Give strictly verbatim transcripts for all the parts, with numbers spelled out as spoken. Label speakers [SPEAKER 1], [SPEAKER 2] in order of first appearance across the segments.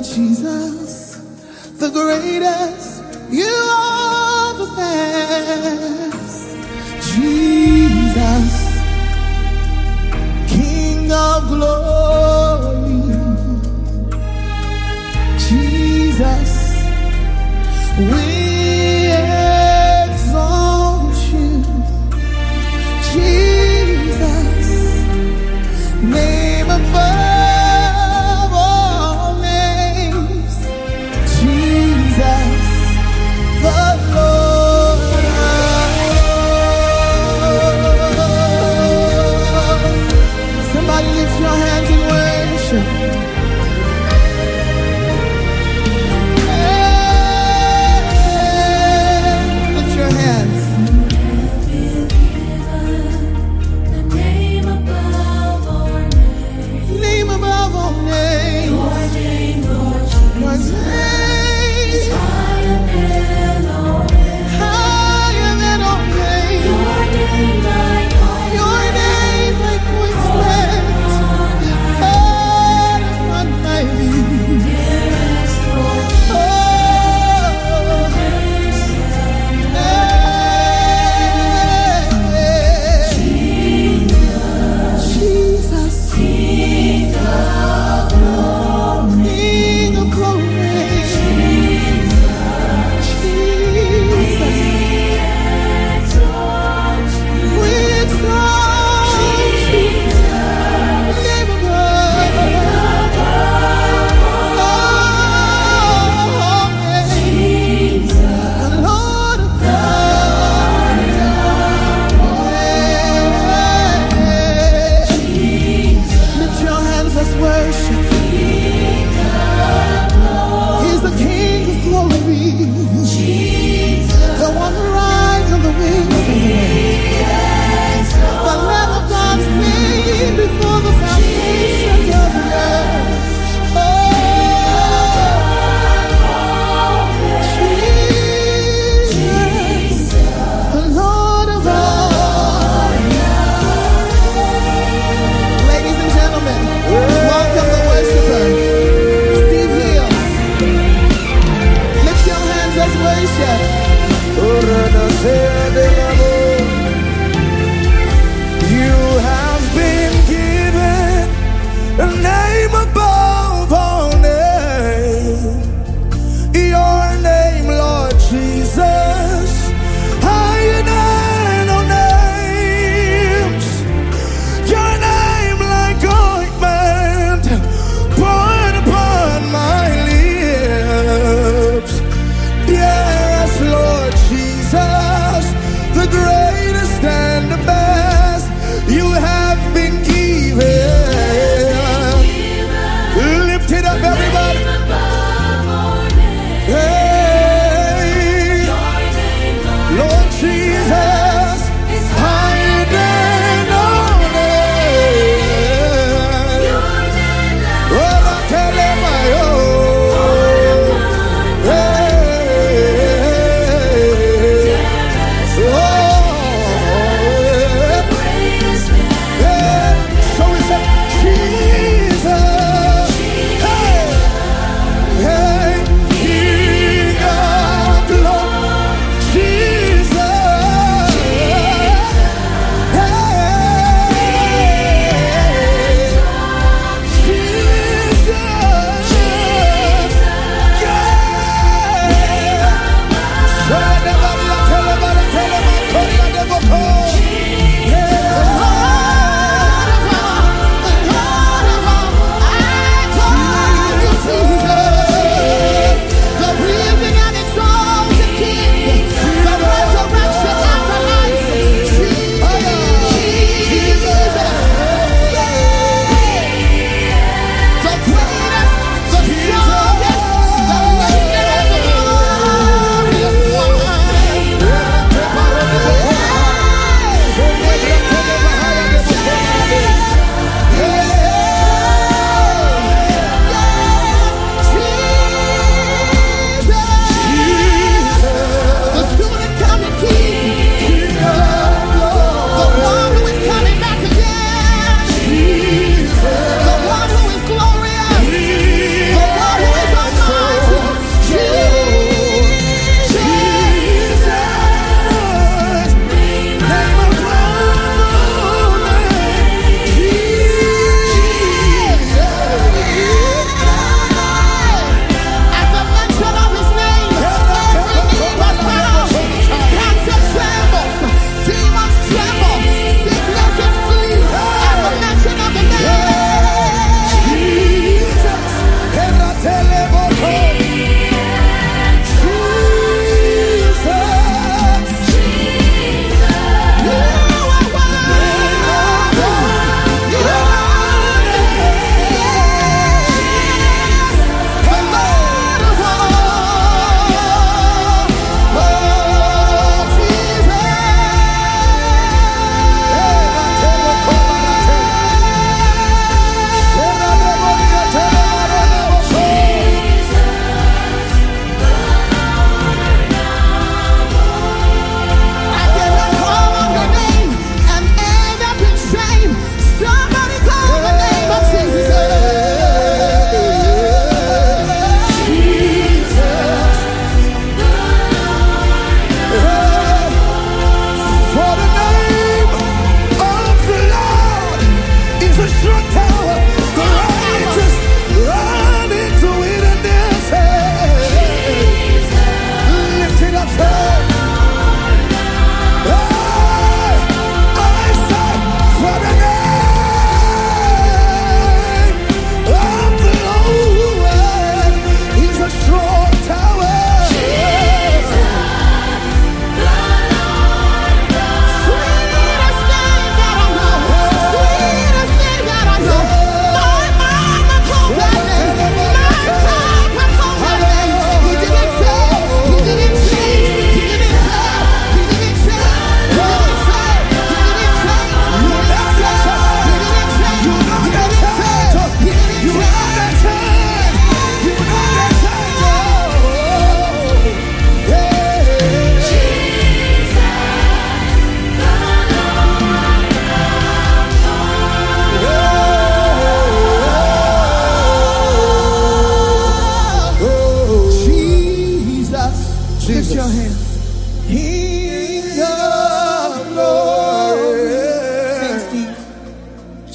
[SPEAKER 1] Jesus, the greatest, you are the best. Jesus, King of glory. Jesus, we exalt you. Jesus, name above all names. Jesus, the Lord.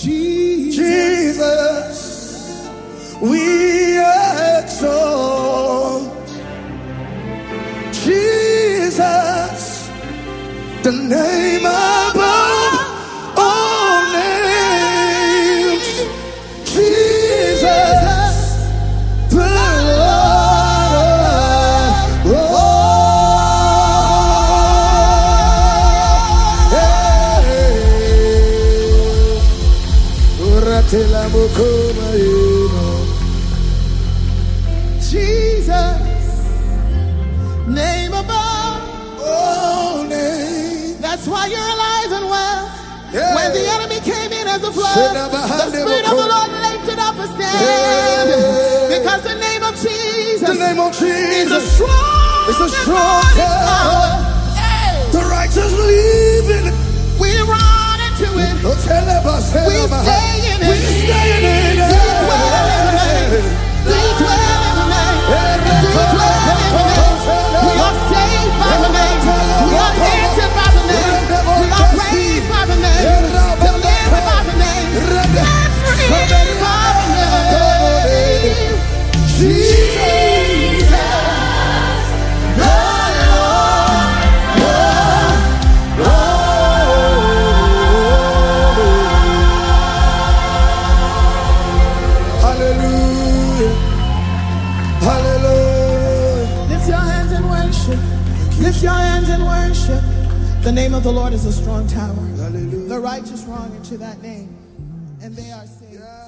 [SPEAKER 1] Jesus, we exalt. Jesus, the name above all names. Jesus, the Lord of Jesus, name above all names. That's why you're alive and well. Yeah. When the enemy came in as a flood, the Spirit of the Lord lifted up a stand. Yeah. Because the name of Jesus, the name of Jesus is a strong, is a strong tower. Hey. The righteous live in it. We run into it. We stay in it. We stay in it. We dwell in the name. We dwell in the name. We dwell in the name. We are saved by the name. We are answered by the name. We are praised by the name. Delivered by the name. Set free by the name. Jesus, the Lord. Hallelujah. Hallelujah. Lift your hands and worship. Lift your hands and worship. The name of the Lord is a strong tower. Hallelujah. The righteous run into that name, and they are saved.